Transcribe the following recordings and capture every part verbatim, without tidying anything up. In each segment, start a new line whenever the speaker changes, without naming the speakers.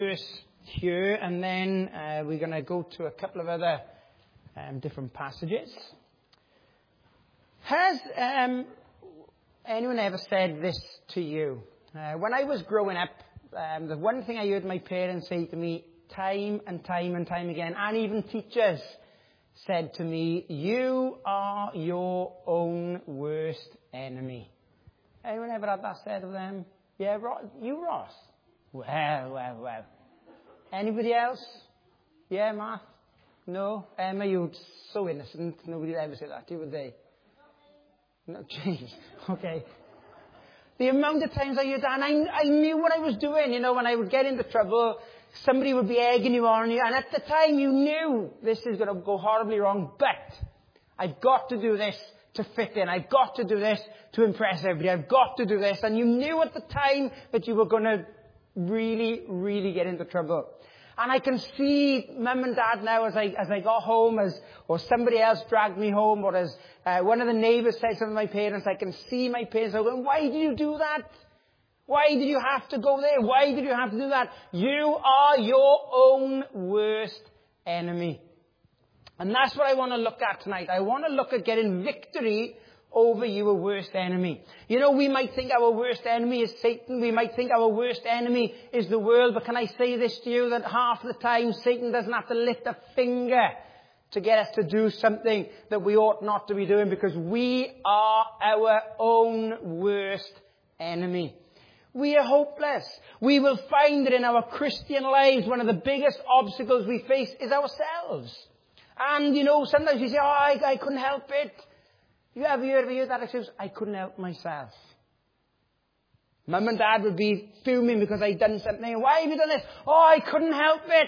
verse here, and then uh, we're going to go to a couple of other um, different passages. Has um, anyone ever said this to you? Uh, when I was growing up, um, the one thing I heard my parents say to me time and time and time again, and even teachers said to me, you are your own worst enemy. Anyone ever had that said of them? Yeah, Ross, you, Ross? Well, well, well. Anybody else? Yeah, Matt? No? Emma, you're so innocent. Nobody would ever say that to you, would they? No, James. Okay. The amount of times I heard that, and I, I knew what I was doing. You know, when I would get into trouble, somebody would be egging you on, and at the time you knew this is going to go horribly wrong, but I've got to do this to fit in. I've got to do this to impress everybody. I've got to do this. And you knew at the time that you were going to really, really get into trouble. And I can see mum and dad now as I as I got home, as or somebody else dragged me home, or as uh, one of the neighbours said something to my parents, I can see my parents going, why did you do that? Why did you have to go there? Why did you have to do that? You are your own worst enemy. And that's what I want to look at tonight. I want to look at getting victory over your worst enemy. You know, we might think our worst enemy is Satan. We might think our worst enemy is the world. But can I say this to you, that half the time Satan doesn't have to lift a finger to get us to do something that we ought not to be doing, because we are our own worst enemy. We are hopeless. We will find that in our Christian lives, one of the biggest obstacles we face is ourselves. And, you know, sometimes you say, oh, I, I couldn't help it. You ever heard, ever heard that excuse? I couldn't help myself. Mum and Dad would be fuming because I'd done something. Why have you done this? Oh, I couldn't help it.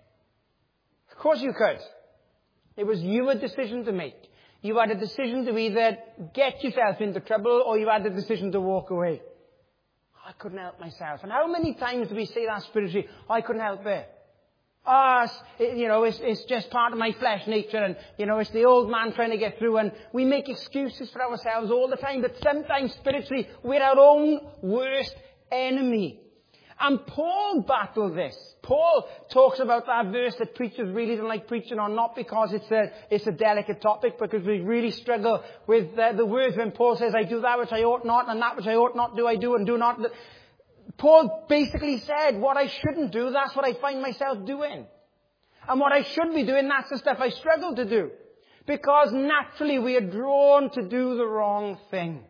Of course you could. It was your decision to make. You had a decision to either get yourself into trouble, or you had a decision to walk away. I couldn't help myself. And how many times do we say that spiritually? Oh, I couldn't help it. Ah, oh, you know, it's, it's just part of my flesh nature, and, you know, it's the old man trying to get through, and we make excuses for ourselves all the time, but sometimes spiritually we're our own worst enemy. And Paul battled this. Paul talks about that verse that preachers really don't like preaching on, not because it's a, it's a delicate topic, because we really struggle with uh, the words when Paul says, I do that which I ought not, and that which I ought not do, I do and do not. Paul basically said, what I shouldn't do, that's what I find myself doing. And what I should be doing, that's the stuff I struggle to do. Because naturally we are drawn to do the wrong thing.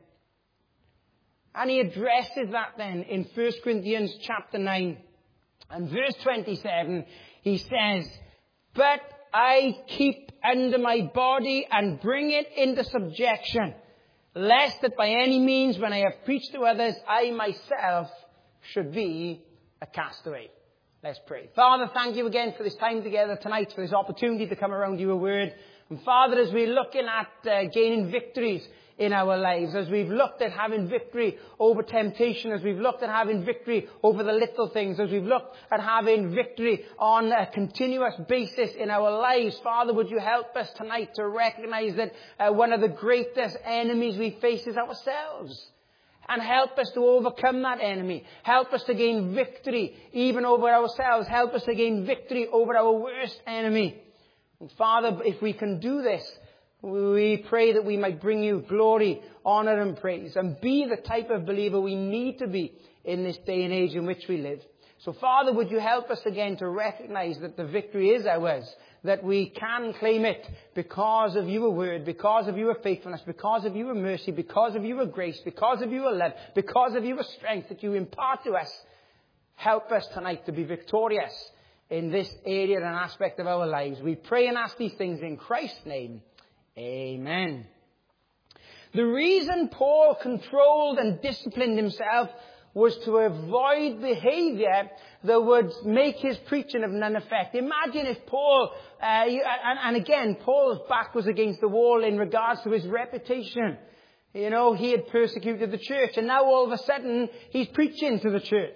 And he addresses that then in First Corinthians chapter nine. And verse twenty-seven, he says, but I keep under my body and bring it into subjection, lest that by any means when I have preached to others, I myself should be a castaway. Let's pray. Father, thank you again for this time together tonight, for this opportunity to come around your word. And Father, as we're looking at uh, gaining victories in our lives, as we've looked at having victory over temptation, as we've looked at having victory over the little things, as we've looked at having victory on a continuous basis in our lives, Father, would you help us tonight to recognize that uh, one of the greatest enemies we face is ourselves. And help us to overcome that enemy. Help us to gain victory even over ourselves. Help us to gain victory over our worst enemy. And Father, if we can do this, we pray that we might bring you glory, honor and praise, and be the type of believer we need to be in this day and age in which we live. So Father, would you help us again to recognize that the victory is ours, that we can claim it because of your word, because of your faithfulness, because of your mercy, because of your grace, because of your love, because of your strength that you impart to us. Help us tonight to be victorious in this area and aspect of our lives. We pray and ask these things in Christ's name. Amen. The reason Paul controlled and disciplined himself was to avoid behavior that would make his preaching of none effect. Imagine if Paul, uh, and, and again, Paul's back was against the wall in regards to his reputation. You know, he had persecuted the church, and now all of a sudden he's preaching to the church.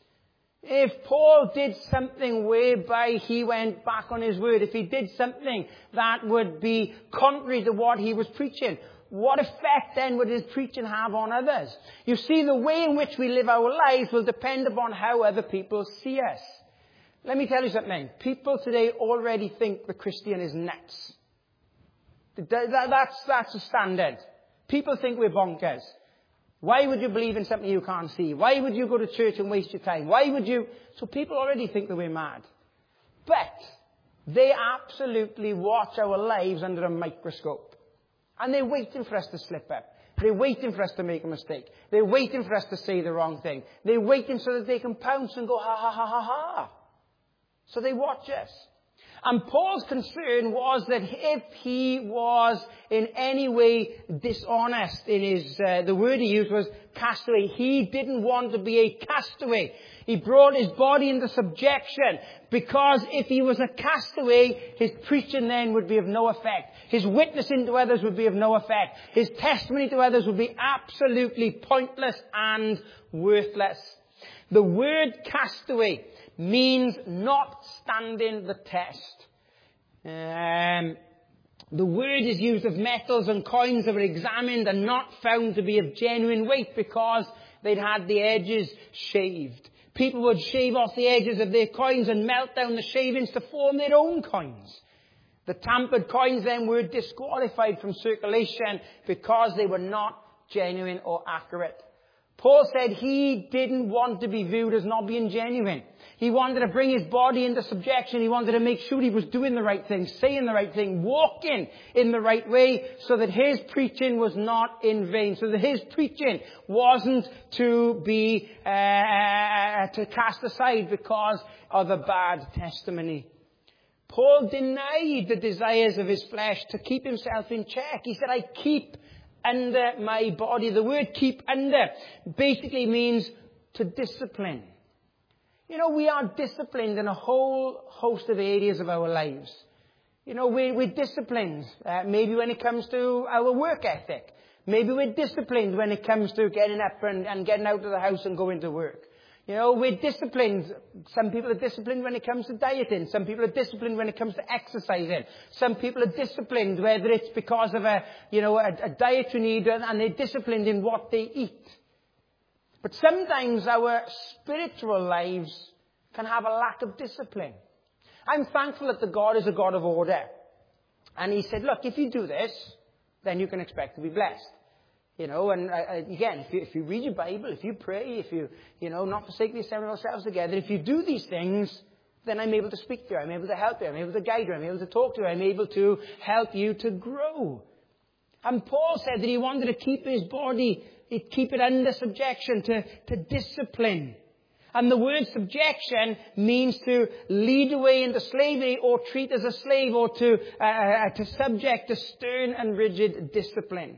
If Paul did something whereby he went back on his word, if he did something that would be contrary to what he was preaching, what effect then would his preaching have on others? You see, the way in which we live our lives will depend upon how other people see us. Let me tell you something. People today already think the Christian is nuts. That's, that's a standard. People think we're bonkers. Why would you believe in something you can't see? Why would you go to church and waste your time? Why would you... So people already think that we're mad. But they absolutely watch our lives under a microscope. And they're waiting for us to slip up. They're waiting for us to make a mistake. They're waiting for us to say the wrong thing. They're waiting so that they can pounce and go, ha, ha, ha, ha, ha. So they watch us. And Paul's concern was that if he was in any way dishonest in his, uh, the word he used was castaway. He didn't want to be a castaway. He brought his body into subjection because if he was a castaway, his preaching then would be of no effect. His witnessing to others would be of no effect. His testimony to others would be absolutely pointless and worthless. The word castaway means not standing the test. Um, the word is used of metals and coins that were examined and not found to be of genuine weight because they'd had the edges shaved. People would shave off the edges of their coins and melt down the shavings to form their own coins. The tampered coins then were disqualified from circulation because they were not genuine or accurate. Paul said he didn't want to be viewed as not being genuine. He wanted to bring his body into subjection. He wanted to make sure he was doing the right thing, saying the right thing, walking in the right way, so that his preaching was not in vain, so that his preaching wasn't to be uh, to cast aside because of a bad testimony. Paul denied the desires of his flesh to keep himself in check. He said, I keep under my body. The word keep under basically means to discipline. You know, we are disciplined in a whole host of areas of our lives. You know, we're, we're disciplined, uh, maybe when it comes to our work ethic. Maybe we're disciplined when it comes to getting up and, and getting out of the house and going to work. You know, we're disciplined. Some people are disciplined when it comes to dieting. Some people are disciplined when it comes to exercising. Some people are disciplined whether it's because of a, you know, a, a dietary need, and they're disciplined in what they eat. But sometimes our spiritual lives can have a lack of discipline. I'm thankful that the God is a God of order. And he said, look, if you do this, then you can expect to be blessed. You know, and uh, again, if you, if you read your Bible, if you pray, if you, you know, not forsake the assembly of ourselves together, if you do these things, then I'm able to speak to you, I'm able to help you, I'm able to guide you, I'm able to talk to you, I'm able to help you to grow. And Paul said that he wanted to keep his body, he'd keep it under subjection, to, to discipline. And the word subjection means to lead away into slavery or treat as a slave, or to, uh, to subject to stern and rigid discipline.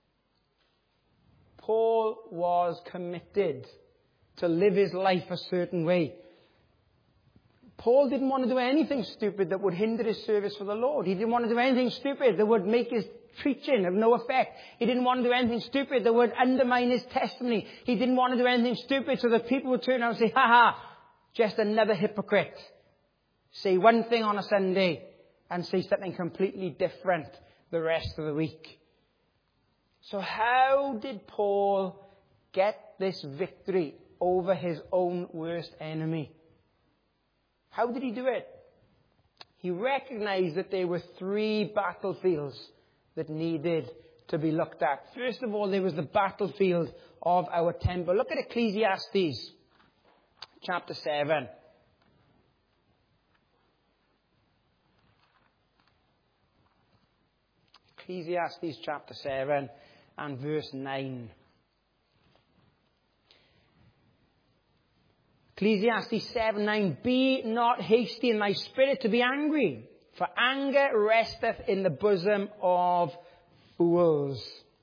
Paul was committed to live his life a certain way. Paul didn't want to do anything stupid that would hinder his service for the Lord. He didn't want to do anything stupid that would make his preaching of no effect. He didn't want to do anything stupid that would undermine his testimony. He didn't want to do anything stupid so that people would turn around and say, ha ha, just another hypocrite. Say one thing on a Sunday and say something completely different the rest of the week. So how did Paul get this victory over his own worst enemy? How did he do it? He recognized that there were three battlefields that needed to be looked at. First of all, there was the battlefield of our temple. Look at Ecclesiastes chapter seven. Ecclesiastes chapter seven and verse nine. Ecclesiastes seven nine. Be not hasty in thy spirit to be angry, for anger resteth in the bosom of fools.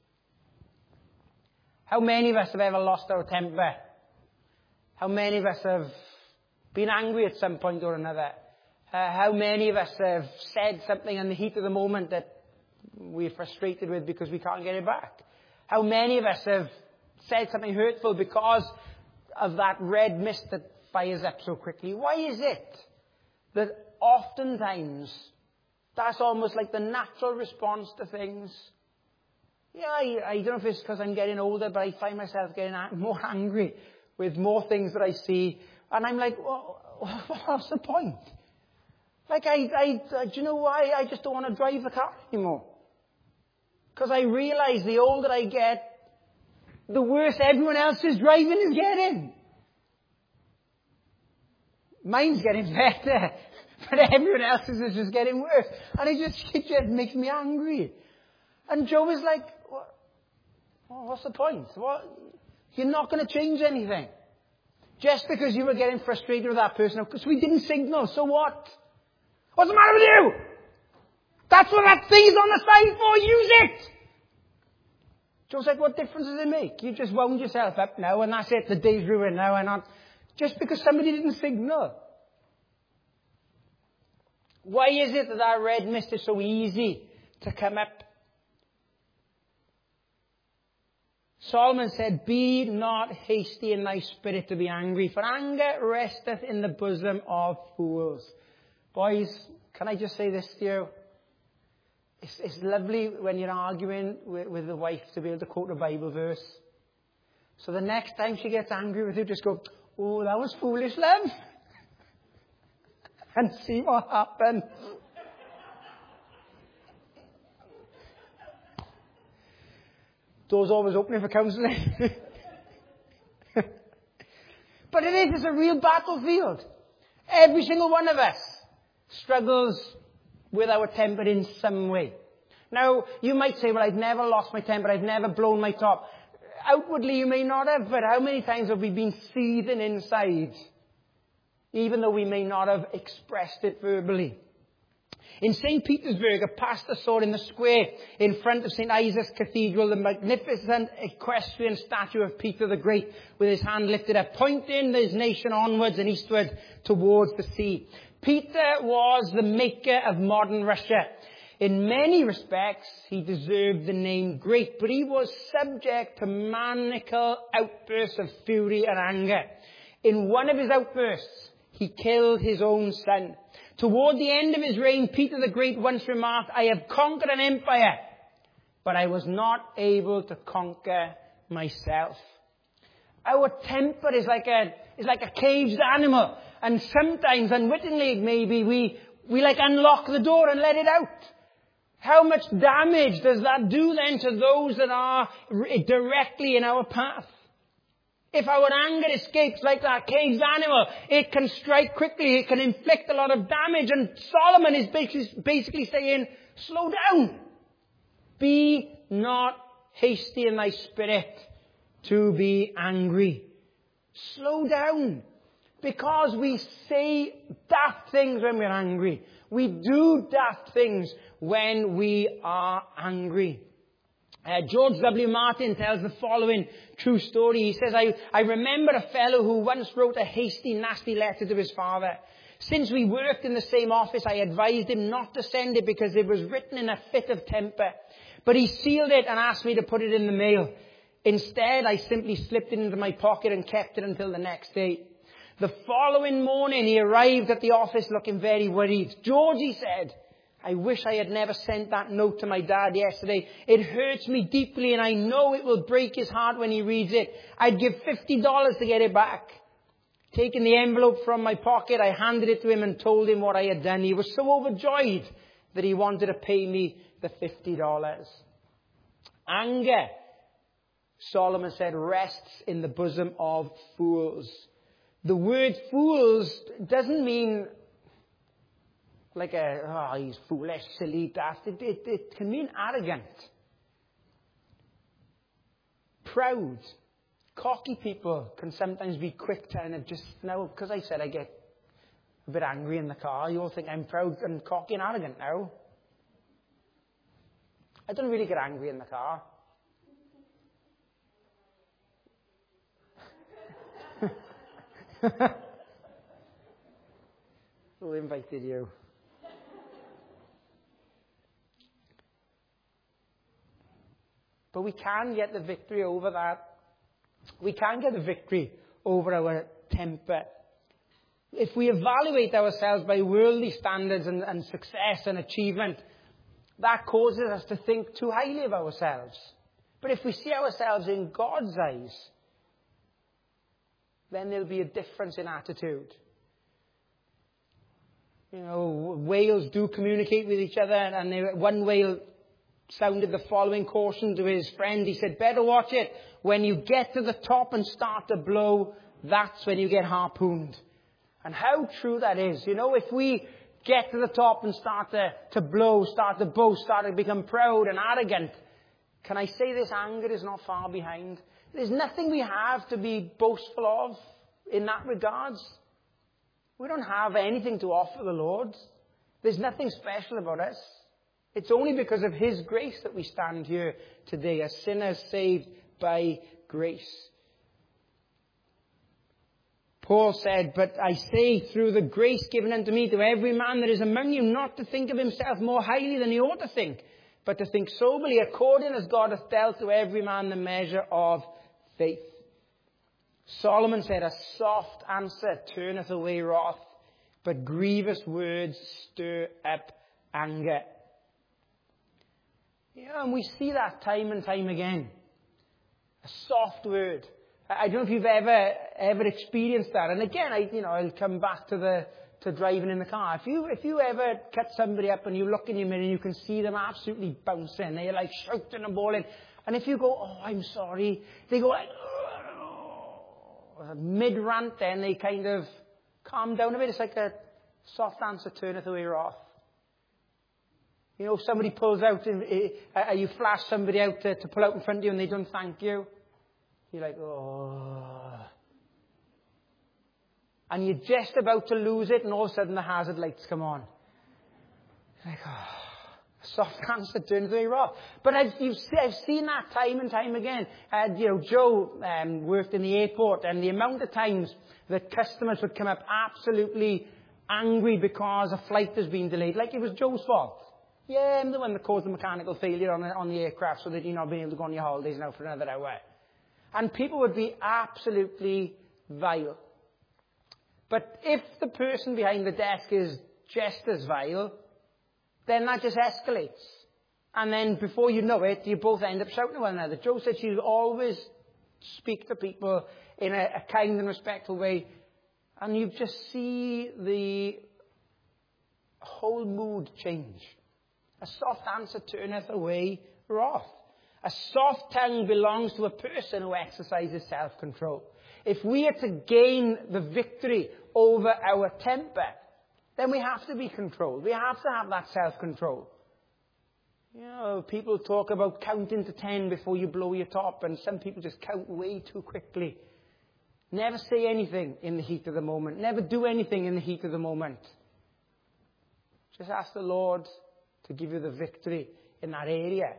How many of us have ever lost our temper? How many of us have been angry at some point or another? Uh, how many of us have said something in the heat of the moment that we're frustrated with because we can't get it back? How many of us have said something hurtful because of that red mist that fires up so quickly? Why is it that oftentimes that's almost like the natural response to things? Yeah, I, I don't know if it's because I'm getting older, but I find myself getting more angry with more things that I see. And I'm like, well, what's the point? Like, I, I, I, do you know why I just don't want to drive the car anymore? Because I realize the older I get, the worse everyone else is driving is getting. Mine's getting better, but everyone else's is just getting worse. And it just, it just makes me angry. And Joe was like, what? Oh, what's the point? What? You're not going to change anything. Just because you were getting frustrated with that person, because we didn't signal, so what? What's the matter with you? That's what that thing is on the side for, use it! Joe's like, what difference does it make? You just wound yourself up now, and that's it, the day's ruined now, and not just because somebody didn't signal. Why is it that that red mist is so easy to come up? Solomon said, be not hasty in thy spirit to be angry, for anger resteth in the bosom of fools. Boys, can I just say this to you? It's, it's lovely when you're arguing with, with the wife to be able to quote a Bible verse. So the next time she gets angry with you, just go, oh, that was foolish, love. And see what happens. Doors always opening for counselling. But it is, it's a real battlefield. Every single one of us struggles with our temper in some way. Now, you might say, well, I've never lost my temper, I've never blown my top. Outwardly, you may not have, but how many times have we been seething inside, even though we may not have expressed it verbally? In Saint Petersburg, a pastor saw in the square in front of Saint Isaac's Cathedral the magnificent equestrian statue of Peter the Great with his hand lifted up, pointing his nation onwards and eastward towards the sea. Peter was the maker of modern Russia. In many respects, he deserved the name great, but he was subject to maniacal outbursts of fury and anger. In one of his outbursts, he killed his own son. Toward the end of his reign, Peter the Great once remarked, I have conquered an empire, but I was not able to conquer myself. Our temper is like a, is like a caged animal. And sometimes, unwittingly maybe, we, we like unlock the door and let it out. How much damage does that do then to those that are directly in our path? If our anger escapes like that caged animal, it can strike quickly, it can inflict a lot of damage. And Solomon is basically, basically saying, slow down. Be not hasty in thy spirit to be angry. Slow down. Because we say daft things when we're angry. We do daft things when we are angry. Uh, George W. Martin tells the following true story. He says, I, I remember a fellow who once wrote a hasty, nasty letter to his father. Since we worked in the same office, I advised him not to send it because it was written in a fit of temper. But he sealed it and asked me to put it in the mail. Instead, I simply slipped it into my pocket and kept it until the next day. The following morning, he arrived at the office looking very worried. George, he said, I wish I had never sent that note to my dad yesterday. It hurts me deeply and I know it will break his heart when he reads it. I'd give fifty dollars to get it back. Taking the envelope from my pocket, I handed it to him and told him what I had done. He was so overjoyed that he wanted to pay me the fifty dollars. Anger, Solomon said, rests in the bosom of fools. The word fools doesn't mean like a, oh, he's foolish, silly, daft. It, it, it can mean arrogant, proud. Cocky people can sometimes be quick to, and just, now, because I said I get a bit angry in the car, you all think I'm proud and cocky and arrogant now. I don't really get angry in the car. Who invited you? But we can get the victory over that. We can get the victory over our temper. If we evaluate ourselves by worldly standards and, and success and achievement, that causes us to think too highly of ourselves. But if we see ourselves in God's eyes, then there'll be a difference in attitude. You know, whales do communicate with each other, and they, one whale sounded the following caution to his friend. He said, better watch it. When you get to the top and start to blow, that's when you get harpooned. And how true that is. You know, if we get to the top and start to, to blow, start to boast, start to become proud and arrogant, can I say this anger is not far behind? There's nothing we have to be boastful of in that regards. We don't have anything to offer the Lord. There's nothing special about us. It's only because of His grace that we stand here today, as sinners saved by grace. Paul said, but I say, through the grace given unto me, to every man that is among you, not to think of himself more highly than he ought to think, but to think soberly, according as God hath dealt to every man the measure of faith. Solomon said, a soft answer turneth away wrath, but grievous words stir up anger. Yeah, and we see that time and time again. A soft word. I don't know if you've ever ever experienced that. And again, I you know I'll come back to the to driving in the car. If you if you ever cut somebody up and you look in your mirror and you can see them absolutely bouncing, they're like shouting and bawling. And if you go, oh, I'm sorry, they go like oh, mid rant. Then they kind of calm down a bit. It's like a soft answer turneth away wrath. You know, somebody pulls out, and uh, you flash somebody out to, to pull out in front of you and they don't thank you. You're like, oh. And you're just about to lose it and all of a sudden the hazard lights come on. You're like, oh. Soft answer turns away wrath. But I've, you've, I've seen that time and time again. Uh, you know, Joe um, worked in the airport, and the amount of times that customers would come up absolutely angry because a flight has been delayed, like it was Joe's fault. Yeah, I'm the one that caused the mechanical failure on the, on the aircraft so that you're not being able to go on your holidays now for another hour. And people would be absolutely vile. But if the person behind the desk is just as vile, then that just escalates. And then before you know it, you both end up shouting at one another. Joe said she'll always speak to people in a, a kind and respectful way. And you just see the whole mood change. A soft answer turneth away wrath. A soft tongue belongs to a person who exercises self-control. If we are to gain the victory over our temper, then we have to be controlled. We have to have that self-control. You know, people talk about counting to ten before you blow your top, and some people just count way too quickly. Never say anything in the heat of the moment. Never do anything in the heat of the moment. Just ask the Lord to give you the victory in that area,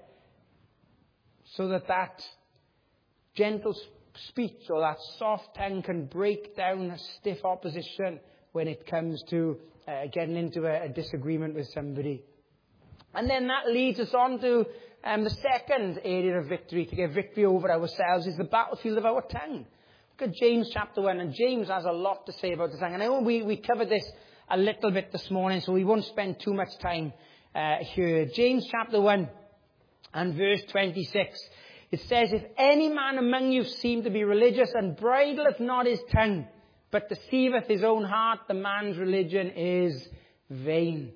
so that that gentle speech or that soft tongue can break down a stiff opposition when it comes to uh, getting into a, a disagreement with somebody. And then that leads us on to um, the second area of victory, to get victory over ourselves, is the battlefield of our tongue. Look at James chapter one, and James has a lot to say about the tongue. And I know we, we covered this a little bit this morning, so we won't spend too much time uh, here. James chapter one and verse twenty-six. It says, if any man among you seem to be religious and bridleth not his tongue, but deceiveth his own heart, the man's religion is vain.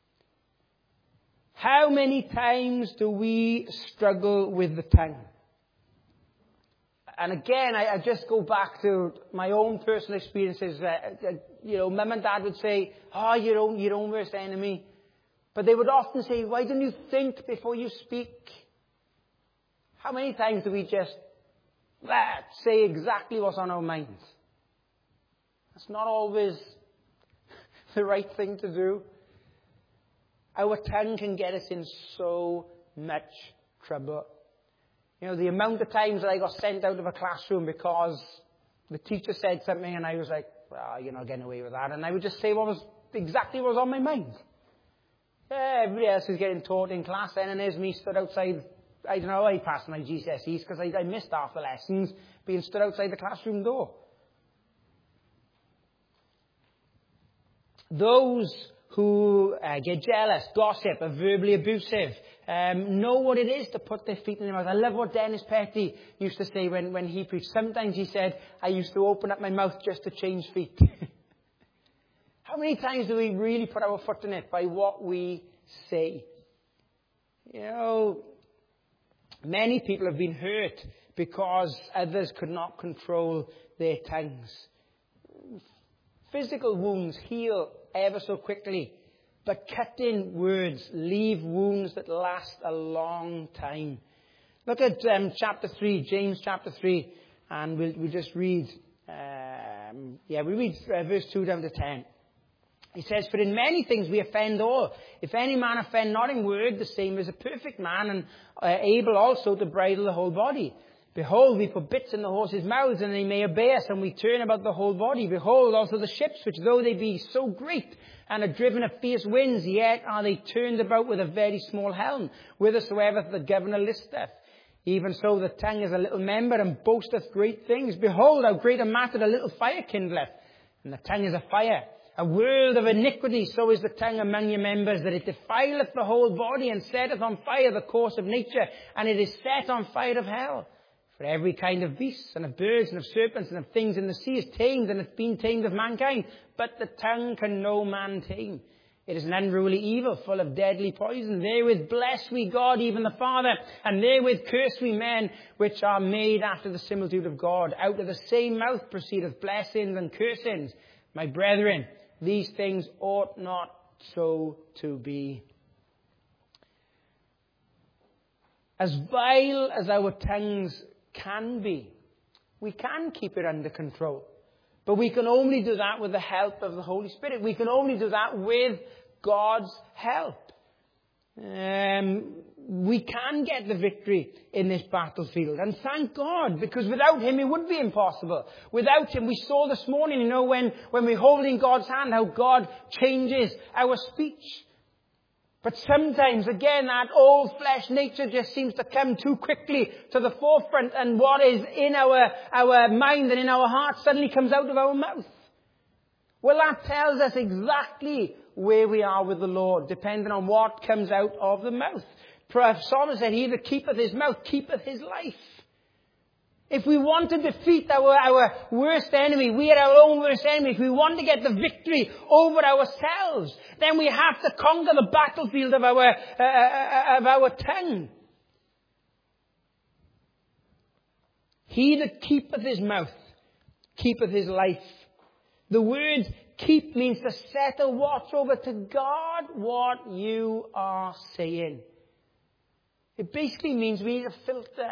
How many times do we struggle with the tongue? And again, I, I just go back to my own personal experiences. Uh, uh, you know, mum and dad would say, oh, your own, your own worst enemy. But they would often say, why don't you think before you speak? How many times do we just ah, say exactly what's on our minds? That's not always the right thing to do. Our tongue can get us in so much trouble. You know, the amount of times that I got sent out of a classroom because the teacher said something and I was like, well, you're not getting away with that. And I would just say what was exactly what was on my mind. Yeah, everybody else is getting taught in class then, and there's me stood outside. I don't know, I passed my G C S Es because I, I missed half the lessons being stood outside the classroom door. Those who uh, get jealous, gossip, are verbally abusive, um, know what it is to put their feet in their mouth. I love what Dennis Petty used to say when, when he preached. Sometimes he said, I used to open up my mouth just to change feet. How How many times do we really put our foot in it by what we say? You know, many people have been hurt because others could not control their tongues. Physical wounds heal ever so quickly, but cutting words leave wounds that last a long time. Look at um, chapter three, James chapter three, and we'll, we'll just read, um, yeah, we read uh, verse two down to ten. He says, "For in many things we offend all. If any man offend not in word, the same is a perfect man, and uh, able also to bridle the whole body. Behold, we put bits in the horses' mouths, and they may obey us, and we turn about the whole body. Behold, also the ships, which though they be so great, and are driven of fierce winds, yet are they turned about with a very small helm, whithersoever the governor listeth. Even so the tongue is a little member, and boasteth great things. Behold, how great a matter a little fire kindleth, and the tongue is a fire. A world of iniquity, so is the tongue among your members, that it defileth the whole body, and setteth on fire the course of nature, and it is set on fire of hell. For every kind of beasts, and of birds, and of serpents, and of things in the sea is tamed, and hath been tamed of mankind. But the tongue can no man tame. It is an unruly evil, full of deadly poison. Therewith bless we God, even the Father, and therewith curse we men, which are made after the similitude of God. Out of the same mouth proceedeth blessings and cursings. My brethren, these things ought not so to be." As vile as our tongues can be, we can keep it under control. But we can only do that with the help of the Holy Spirit. We can only do that with God's help. Um, we can get the victory in this battlefield. And thank God, because without Him it would be impossible. Without Him, we saw this morning, you know, when, when we're holding God's hand, how God changes our speech. But sometimes, again, that old flesh nature just seems to come too quickly to the forefront, and what is in our, our mind and in our heart suddenly comes out of our mouth. Well, that tells us exactly where we are with the Lord, depending on what comes out of the mouth. Psalmist said, "He that keepeth his mouth keepeth his life." If we want to defeat our, our worst enemy, we are our own worst enemy. If we want to get the victory over ourselves, then we have to conquer the battlefield of our, uh, of our tongue. He that keepeth his mouth keepeth his life. The word keep means to set a watch over, to guard what you are saying. It basically means we need a filter.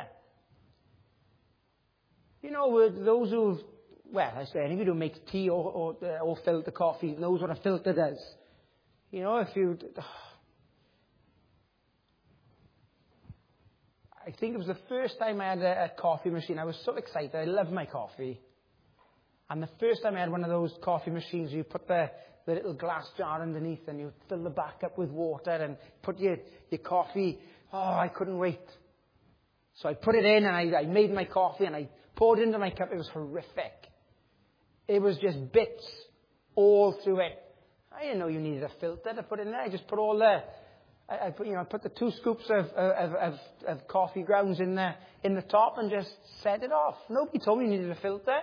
You know, those who, well, I say anybody who makes tea or, or, uh, or filter coffee knows what a filter does. You know, if you, I think it was the first time I had a, a coffee machine. I was so excited. I love my coffee. And the first time I had one of those coffee machines, you put the, the little glass jar underneath, and you fill the back up with water and put your, your coffee. Oh, I couldn't wait. So I put it in, and I, I made my coffee, and I poured it into my cup. It was horrific. It was just bits all through it. I didn't know you needed a filter to put in there. I just put all the, I, I put, you know, I put the two scoops of, of, of, of coffee grounds in the, in the top and just set it off. Nobody told me you needed a filter.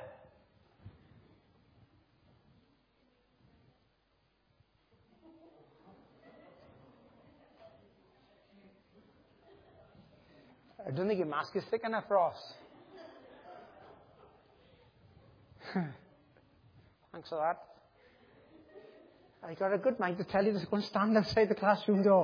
I don't think your mask is thick enough, Ross. Thanks for that. I got a good mind to tell you to go and stand outside the classroom door.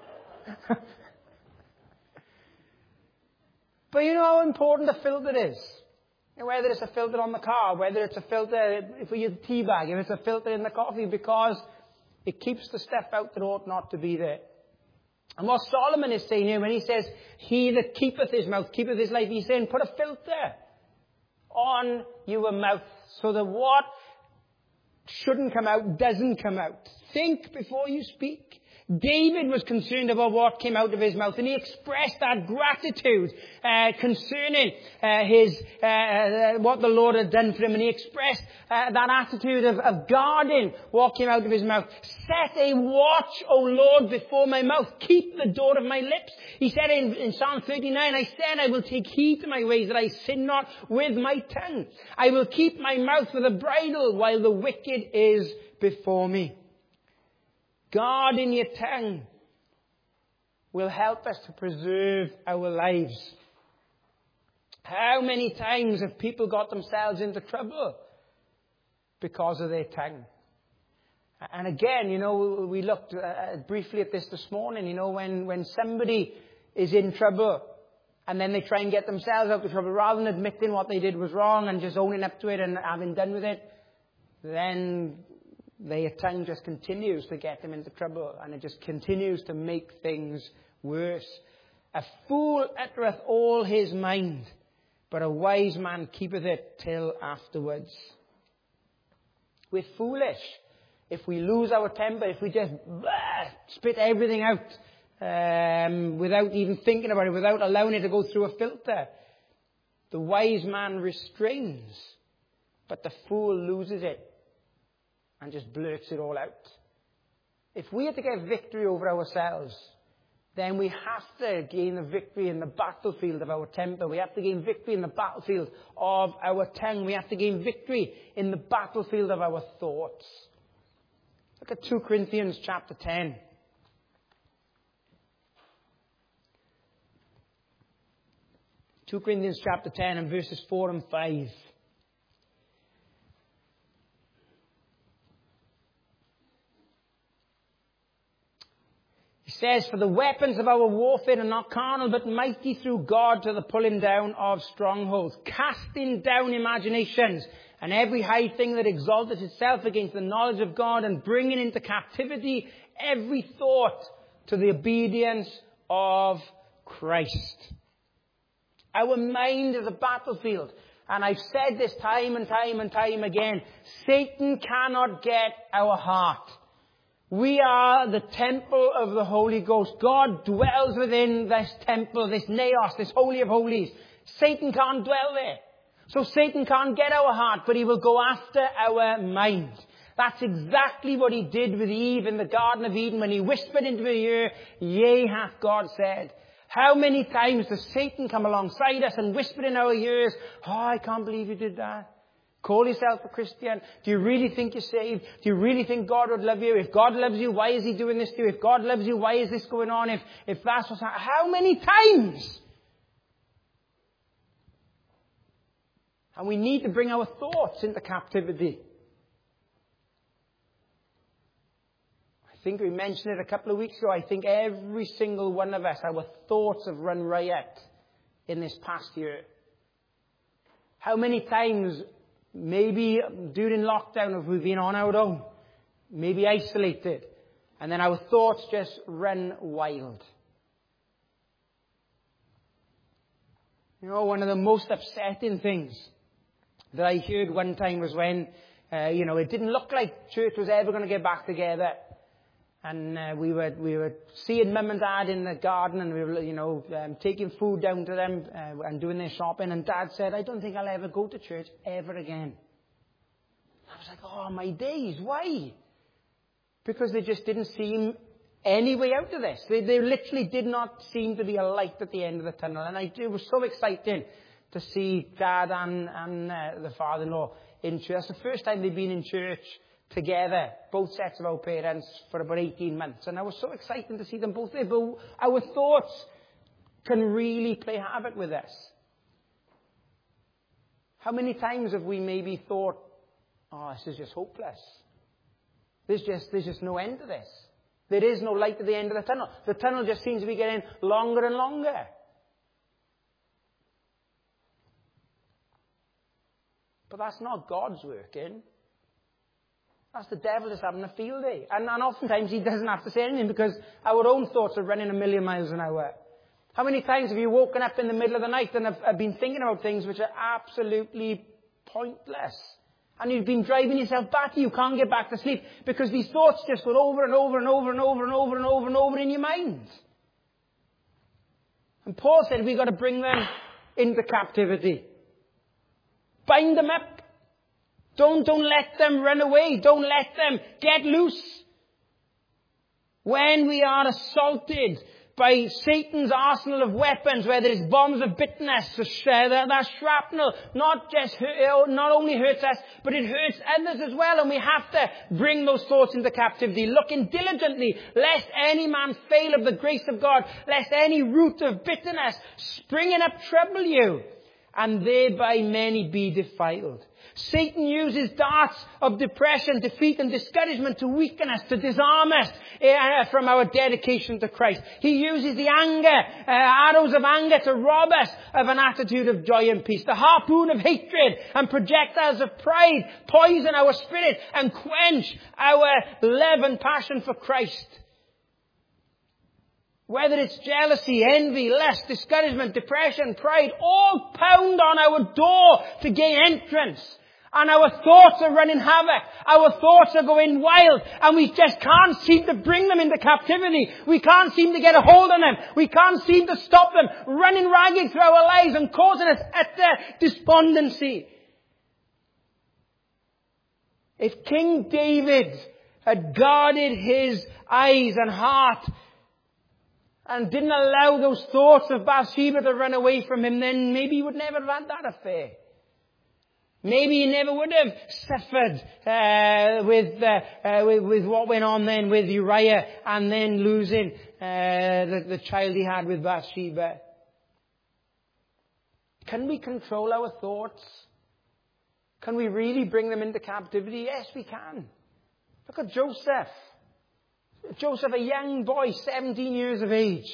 But you know how important a filter is. Whether it's a filter on the car, whether it's a filter for your tea bag, if it's a filter in the coffee, because it keeps the stuff out that ought not to be there. And what Solomon is saying here when he says, "He that keepeth his mouth keepeth his life," he's saying, put a filter on your mouth so that what shouldn't come out doesn't come out. Think before you speak. David was concerned about what came out of his mouth, and he expressed that gratitude uh, concerning uh, his uh, uh, what the Lord had done for him, and he expressed uh, that attitude of, of guarding what came out of his mouth. "Set a watch, O Lord, before my mouth. Keep the door of my lips." He said in, in Psalm thirty-nine, "I said, I will take heed to my ways, that I sin not with my tongue. I will keep my mouth with a bridle, while the wicked is before me. Guarding your tongue will help us to preserve our lives. How many times have people got themselves into trouble because of their tongue? And again, you know, we looked uh, briefly at this this morning. You know, when, when somebody is in trouble and then they try and get themselves out of trouble, rather than admitting what they did was wrong and just owning up to it and having done with it, then their tongue just continues to get them into trouble, and it just continues to make things worse. A fool uttereth all his mind, but a wise man keepeth it till afterwards. We're foolish if we lose our temper, if we just blah, spit everything out um, without even thinking about it, without allowing it to go through a filter. The wise man restrains, but the fool loses it and just blurts it all out. If we are to get victory over ourselves, then we have to gain the victory in the battlefield of our temper. We have to gain victory in the battlefield of our tongue. We have to gain victory in the battlefield of our thoughts. Look at two Corinthians chapter ten. two Corinthians chapter ten and verses four and five. He says, "For the weapons of our warfare are not carnal, but mighty through God to the pulling down of strongholds, casting down imaginations and every high thing that exalteth itself against the knowledge of God, and bringing into captivity every thought to the obedience of Christ." Our mind is a battlefield. And I've said this time and time and time again. Satan cannot get our heart. We are the temple of the Holy Ghost. God dwells within this temple, this naos, this holy of holies. Satan can't dwell there. So Satan can't get our heart, but he will go after our mind. That's exactly what he did with Eve in the Garden of Eden when he whispered into her ear, "Yea, hath God said." How many times does Satan come alongside us and whisper in our ears, "Oh, I can't believe you did that. Call yourself a Christian. Do you really think you're saved? Do you really think God would love you? If God loves you, why is he doing this to you? If God loves you, why is this going on? If, if that's what's happening." How many times? And we need to bring our thoughts into captivity. I think we mentioned it a couple of weeks ago. I think every single one of us, our thoughts have run riot in this past year. How many times, maybe during lockdown, have we been on our own, maybe isolated, and then our thoughts just run wild? You know, one of the most upsetting things that I heard one time was when, uh, you know, it didn't look like church was ever going to get back together. And uh, we were we were seeing mum and dad in the garden, and we were, you know, um, taking food down to them uh, and doing their shopping. And Dad said, "I don't think I'll ever go to church ever again." I was like, "Oh, my days, why?" Because there just didn't seem any way out of this. They, there literally did not seem to be a light at the end of the tunnel. And I, it was so exciting to see Dad and, and uh, the father-in-law in church. That's the first time they'd been in church together, both sets of our parents, for about eighteen months. And I was so excited to see them both there. But our thoughts can really play havoc with us. How many times have we maybe thought, "Oh, this is just hopeless. There's just, there's just no end to this. There is no light at the end of the tunnel. The tunnel just seems to be getting longer and longer." But that's not God's working. That's the devil just having a field day. And, and oftentimes he doesn't have to say anything because our own thoughts are running a million miles an hour. How many times have you woken up in the middle of the night and have, have been thinking about things which are absolutely pointless? And you've been driving yourself batty. You can't get back to sleep because these thoughts just go over and over and over and over and over and over and over in your mind. And Paul said we've got to bring them into captivity. Bind them up. Don't, don't let them run away. Don't let them get loose. When we are assaulted by Satan's arsenal of weapons, whether it's bombs of bitterness, or that, that shrapnel, not just hurt, not only hurts us, but it hurts others as well. And we have to bring those thoughts into captivity, looking diligently, lest any man fail of the grace of God, lest any root of bitterness springing up trouble you, and thereby many be defiled. Satan uses darts of depression, defeat and discouragement to weaken us, to disarm us uh, from our dedication to Christ. He uses the anger, uh, arrows of anger to rob us of an attitude of joy and peace. The harpoon of hatred and projectiles of pride poison our spirit and quench our love and passion for Christ. Whether it's jealousy, envy, lust, discouragement, depression, pride, all pound on our door to gain entrance. And our thoughts are running havoc. Our thoughts are going wild. And we just can't seem to bring them into captivity. We can't seem to get a hold on them. We can't seem to stop them running ragged through our lives and causing us utter despondency. If King David had guarded his eyes and heart and didn't allow those thoughts of Bathsheba to run away from him, then maybe he would never have had that affair. Maybe he never would have suffered uh, with, uh, uh, with with what went on then with Uriah and then losing uh, the, the child he had with Bathsheba. Can we control our thoughts? Can we really bring them into captivity? Yes, we can. Look at Joseph. Joseph, a young boy, seventeen years of age.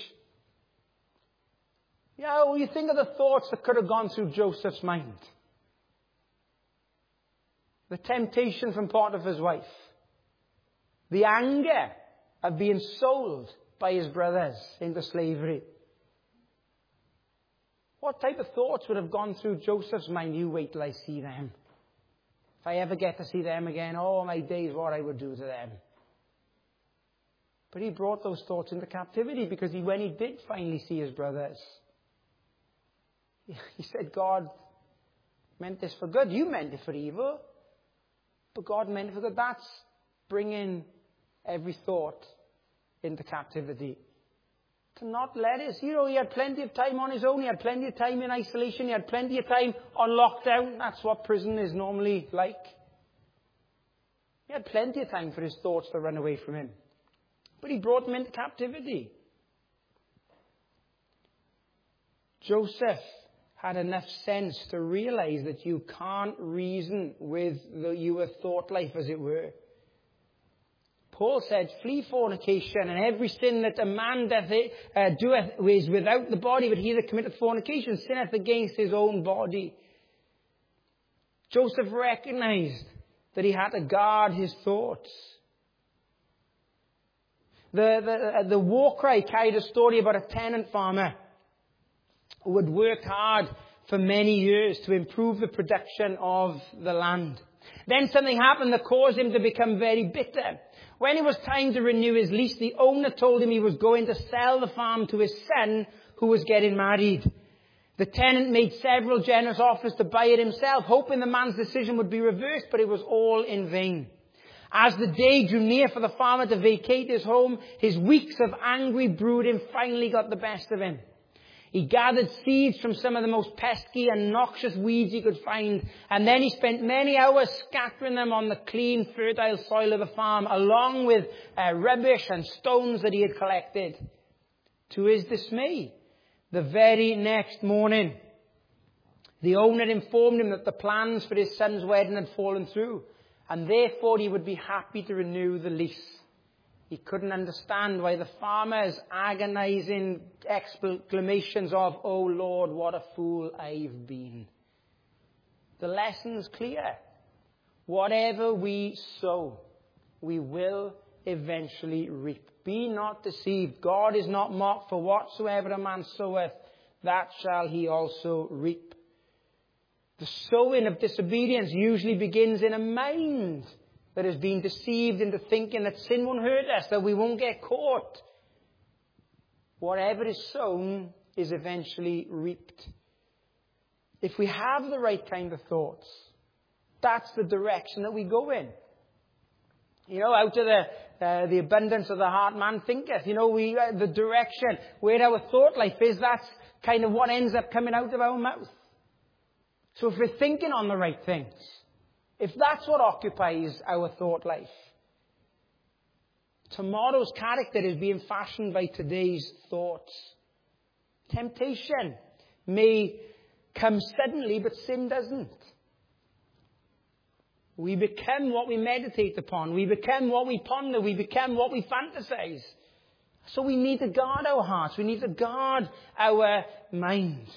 Yeah, well, you think of the thoughts that could have gone through Joseph's mind. The temptation from Potiphar's wife. The anger of being sold by his brothers into slavery. What type of thoughts would have gone through Joseph's mind? You wait till I see them. If I ever get to see them again, oh my days, what I would do to them. But he brought those thoughts into captivity because he, when he did finally see his brothers, he said, God meant this for good. You meant it for evil. But God meant it for good. That's bringing every thought into captivity. To not let us. You know, he had plenty of time on his own. He had plenty of time in isolation. He had plenty of time on lockdown. That's what prison is normally like. He had plenty of time for his thoughts to run away from him. But he brought them into captivity. Joseph had enough sense to realize that you can't reason with the, your thought life, as it were. Paul said, flee fornication, and every sin that a man doth uh, doeth is without the body, but he that committeth fornication sinneth against his own body. Joseph recognized that he had to guard his thoughts. The, the, uh, the war cry carried a story about a tenant farmer who had worked hard for many years to improve the production of the land. Then something happened that caused him to become very bitter. When it was time to renew his lease, the owner told him he was going to sell the farm to his son, who was getting married. The tenant made several generous offers to buy it himself, hoping the man's decision would be reversed, but it was all in vain. As the day drew near for the farmer to vacate his home, his weeks of angry brooding finally got the best of him. He gathered seeds from some of the most pesky and noxious weeds he could find, and then he spent many hours scattering them on the clean, fertile soil of the farm, along with uh, rubbish and stones that he had collected. To his dismay, the very next morning, the owner informed him that the plans for his son's wedding had fallen through, and therefore he would be happy to renew the lease. He couldn't understand why the farmer's agonizing exclamations of, "Oh Lord, what a fool I've been." The lesson's clear. Whatever we sow, we will eventually reap. Be not deceived. God is not mocked, for whatsoever a man soweth, that shall he also reap. The sowing of disobedience usually begins in a mind that has been deceived into thinking that sin won't hurt us, that we won't get caught. Whatever is sown is eventually reaped. If we have the right kind of thoughts, that's the direction that we go in. You know, out of the, uh, the abundance of the heart man thinketh. You know, we, uh, the direction where our thought life is, that's kind of what ends up coming out of our mouth. So if we're thinking on the right things, if that's what occupies our thought life, tomorrow's character is being fashioned by today's thoughts. Temptation may come suddenly, but sin doesn't. We become what we meditate upon. We become what we ponder. We become what we fantasize. So we need to guard our hearts. We need to guard our mind.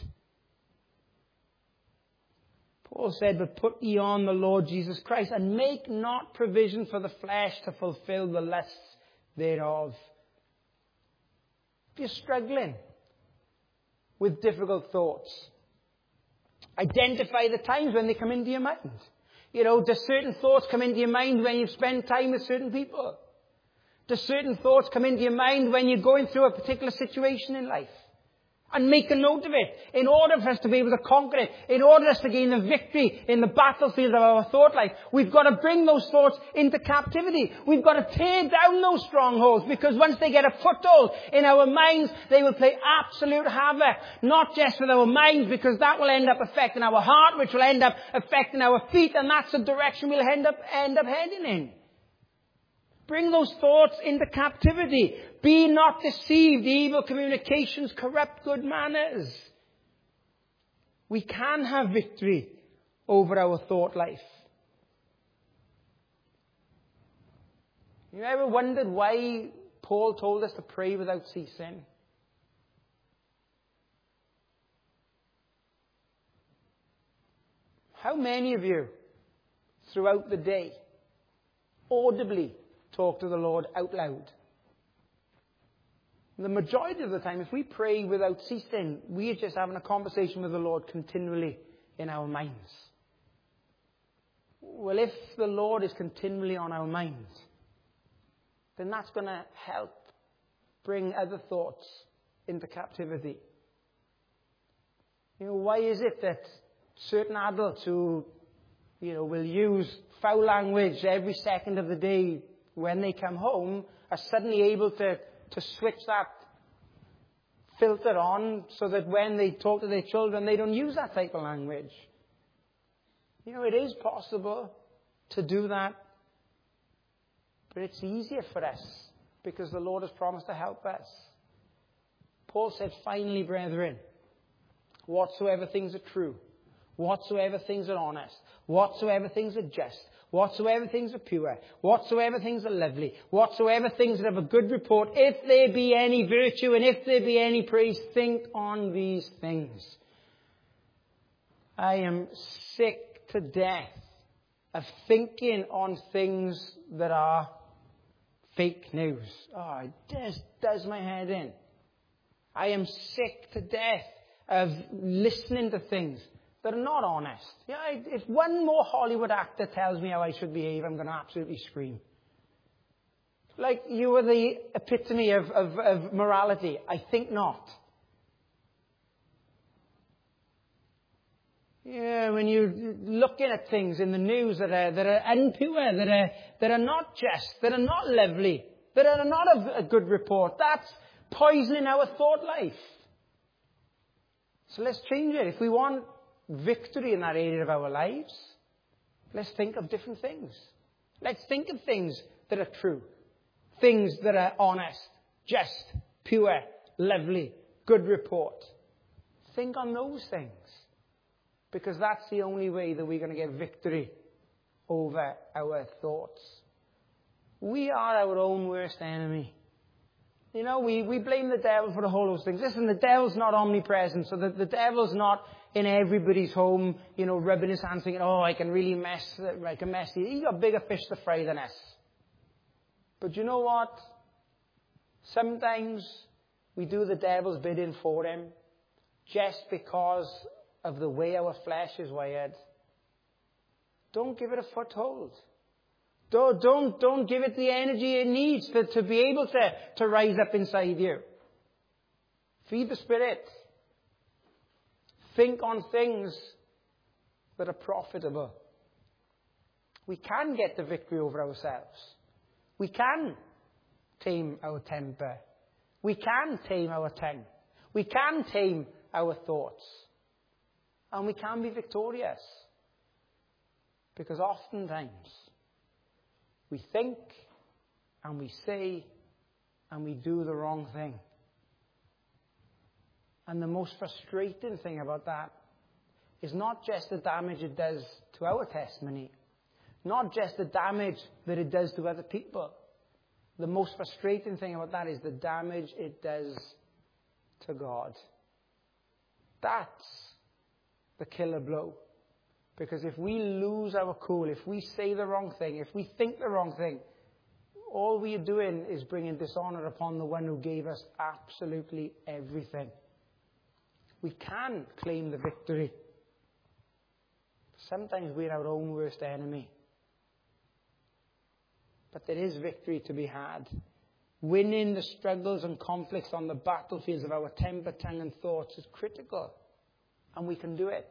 Paul said, but put ye on the Lord Jesus Christ, and make not provision for the flesh to fulfill the lusts thereof. If you're struggling with difficult thoughts, identify the times when they come into your mind. You know, do certain thoughts come into your mind when you spend time with certain people? Do certain thoughts come into your mind when you're going through a particular situation in life? And make a note of it. In order for us to be able to conquer it, in order for us to gain the victory in the battlefield of our thought life, we've got to bring those thoughts into captivity. We've got to tear down those strongholds, because once they get a foothold in our minds, they will play absolute havoc. Not just with our minds, because that will end up affecting our heart, which will end up affecting our feet, and that's the direction we'll end up, end up heading in. Bring those thoughts into captivity. Be not deceived. Evil communications corrupt good manners. We can have victory over our thought life. You ever wondered why Paul told us to pray without ceasing? How many of you throughout the day audibly talk to the Lord out loud? The majority of the time, if we pray without ceasing, we are just having a conversation with the Lord continually in our minds. Well, if the Lord is continually on our minds, then that's going to help bring other thoughts into captivity. You know, why is it that certain adults who, you know, will use foul language every second of the day when they come home are suddenly able to, to switch that filter on so that when they talk to their children, they don't use that type of language? You know, it is possible to do that, but it's easier for us because the Lord has promised to help us. Paul said, finally, brethren, whatsoever things are true, whatsoever things are honest, whatsoever things are just, whatsoever things are pure, whatsoever things are lovely, whatsoever things that have a good report, if there be any virtue and if there be any praise, think on these things. I am sick to death of thinking on things that are fake news. Oh, it just does my head in. I am sick to death of listening to things that are not honest. Yeah, if one more Hollywood actor tells me how I should behave, I'm going to absolutely scream. Like, you are the epitome of, of, of morality. I think not. Yeah, when you're looking at things in the news that are, that are impure, that are, that are not just, that are not lovely, that are not of a good report, that's poisoning our thought life. So let's change it. If we want victory in that area of our lives, let's think of different things. Let's think of things that are true, things that are honest, just, pure, lovely, good report. Think on those things, because that's the only way that we're going to get victory over our thoughts. We are our own worst enemy. You know, we, we blame the devil for the whole of those things. Listen, the devil's not omnipresent, so the, the devil's not in everybody's home, you know, rubbing his hands thinking, oh, I can really mess, I can mess these. He's got bigger fish to fry than us. But you know what? Sometimes we do the devil's bidding for him just because of the way our flesh is wired. Don't give it a foothold. Don't, don't, don't give it the energy it needs to, to be able to, to rise up inside you. Feed the Spirit. Think on things that are profitable. We can get the victory over ourselves. We can tame our temper. We can tame our tongue. We can tame our thoughts. And we can be victorious. Because oftentimes we think and we say and we do the wrong thing. And the most frustrating thing about that is not just the damage it does to our testimony, not just the damage that it does to other people. The most frustrating thing about that is the damage it does to God. That's the killer blow. Because if we lose our cool, if we say the wrong thing, if we think the wrong thing, all we are doing is bringing dishonor upon the one who gave us absolutely everything. We can claim the victory. Sometimes we're our own worst enemy. But there is victory to be had. Winning the struggles and conflicts on the battlefields of our temper, tongue and thoughts is critical. And we can do it.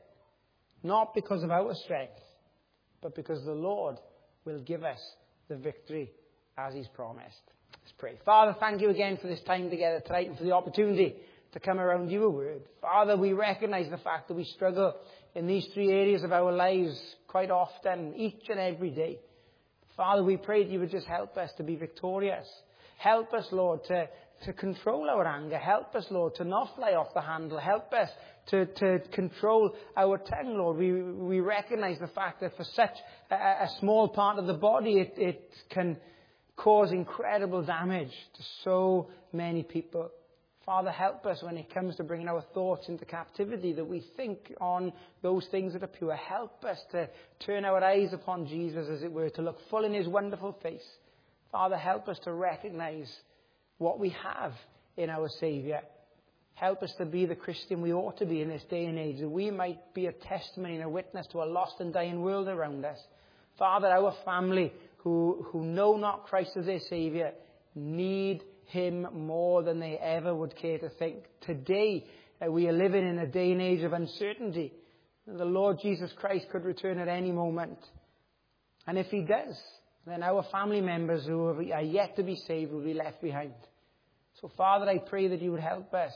Not because of our strength, but because the Lord will give us the victory as He's promised. Let's pray. Father, thank you again for this time together tonight and for the opportunity to come around your word. Father, we recognize the fact that we struggle in these three areas of our lives quite often, each and every day. Father, we pray that you would just help us to be victorious. Help us, Lord, to, to control our anger. Help us, Lord, to not fly off the handle. Help us to, to control our tongue, Lord. We, we recognize the fact that for such a, a small part of the body, it, it can cause incredible damage to so many people. Father, help us when it comes to bringing our thoughts into captivity, that we think on those things that are pure. Help us to turn our eyes upon Jesus, as it were, to look full in His wonderful face. Father, help us to recognize what we have in our Saviour. Help us to be the Christian we ought to be in this day and age, that we might be a testimony and a witness to a lost and dying world around us. Father, our family who, who know not Christ as their Saviour need Him more than they ever would care to think. Today, uh, we are living in a day and age of uncertainty. The Lord Jesus Christ could return at any moment. And if He does, then our family members who are yet to be saved will be left behind. So, Father, I pray that you would help us.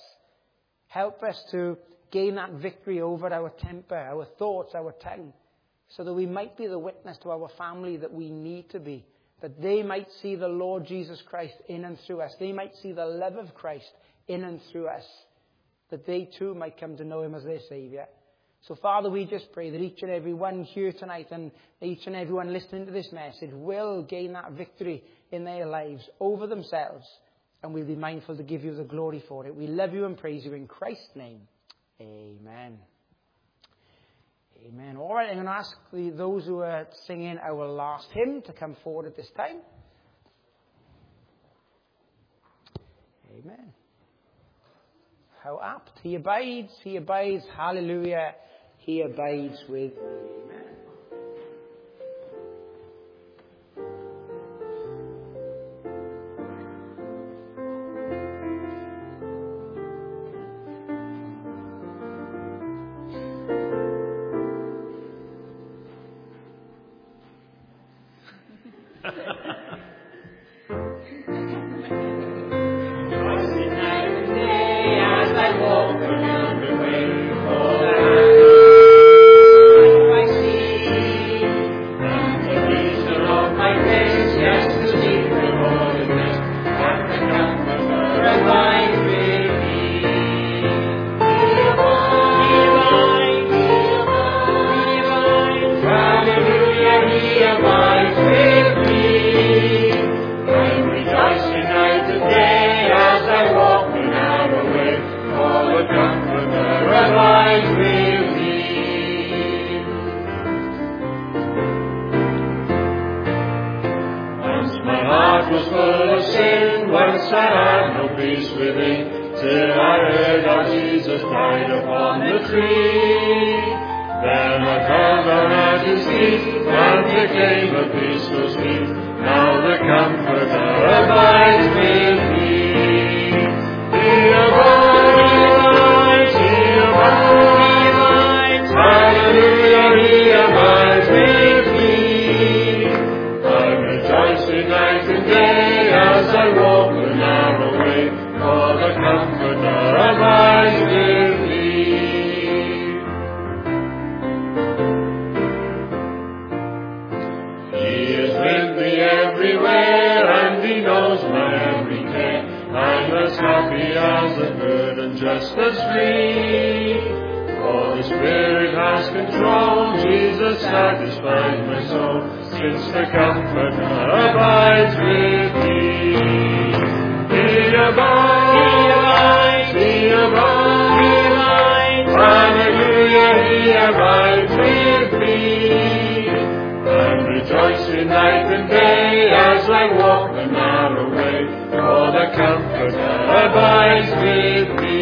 Help us to gain that victory over our temper, our thoughts, our tongue, so that we might be the witness to our family that we need to be. That they might see the Lord Jesus Christ in and through us. They might see the love of Christ in and through us. That they too might come to know Him as their Saviour. So, Father, we just pray that each and every one here tonight and each and every one listening to this message will gain that victory in their lives over themselves. And we'll be mindful to give you the glory for it. We love you and praise you in Christ's name. Amen. Amen. All right, I'm going to ask the, those who are singing our last hymn to come forward at this time. Amen. How apt. He abides, He abides, hallelujah. He abides with me. Amen.
Night and day as I walk heavy as a burden, just as free. For the Spirit has control, Jesus satisfies my soul, since the Comforter abides with me. He abides, He abides, He abides, hallelujah, He abides with me. I'm rejoicing night and day as I walk the narrow way, for the Comforter abides with me.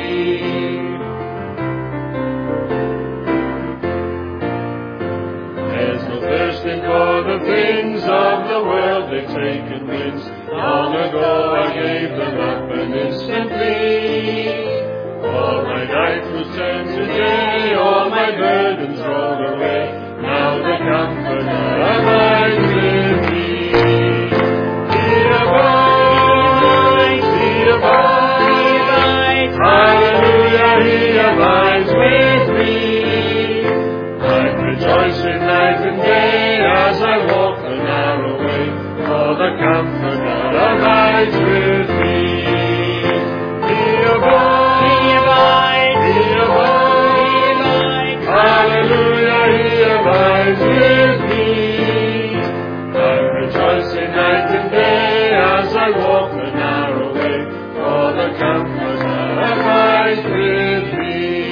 There's no thirsting for the things of the world, they've taken wings. Long ago I gave them up, and instantly all my night was turned to day, all my burdens rolled away. Now the Comforter abides with me. He abides, He abides, hallelujah, He abides with me. I'm rejoicing night and day as I walk the narrow way, for the Comforter abides with me. He abides, He abides, He abides, hallelujah, He abides with me. I'm rejoicing night and day as I walk the narrow way, for the Comforter abides with me.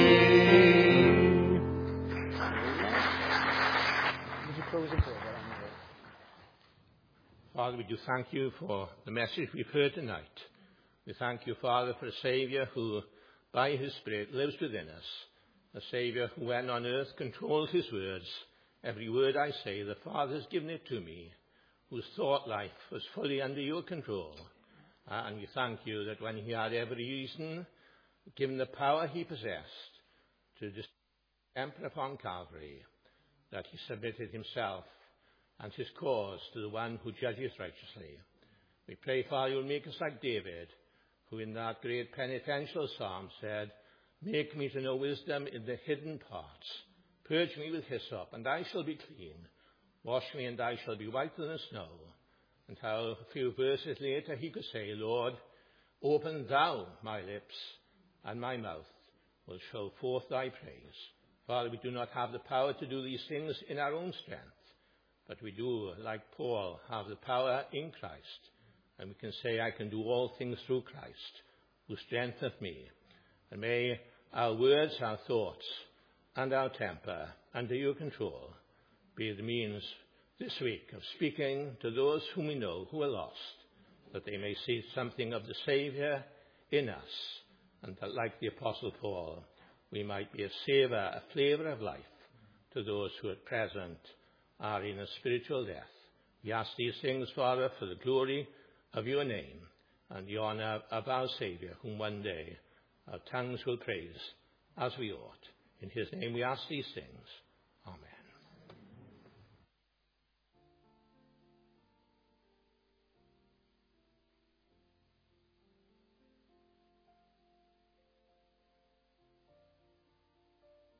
Father, we do thank you for the message we've heard tonight. We thank you, Father, for a Saviour who, by his Spirit, lives within us. A Saviour who, when on earth, controls his words. Every word I say, the Father has given it to me, whose thought life was fully under your control. Uh, and we thank you that when he had every reason, given the power he possessed to descend upon Calvary, that he submitted himself and his cause to the one who judges righteously. We pray, Father, you'll make us like David, who in that great penitential psalm said, make me to know wisdom in the hidden parts. Purge me with hyssop, and I shall be clean. Wash me, and I shall be whiter than snow. And how a few verses later he could say, Lord, open thou my lips, and my mouth will show forth thy praise. Father, we do not have the power to do these things in our own strength, but we do, like Paul, have the power in Christ. And we can say, I can do all things through Christ, who strengtheneth me. And may our words, our thoughts, and our temper, under your control, be the means this week of speaking to those whom we know who are lost, that they may see something of the Saviour in us, and that, like the Apostle Paul, we might be a savour, a flavour of life to those who at present are in a spiritual death. We ask these things, Father, for the glory of your name and the honour of our Saviour, whom one day our tongues will praise as we ought. In his name we ask these things.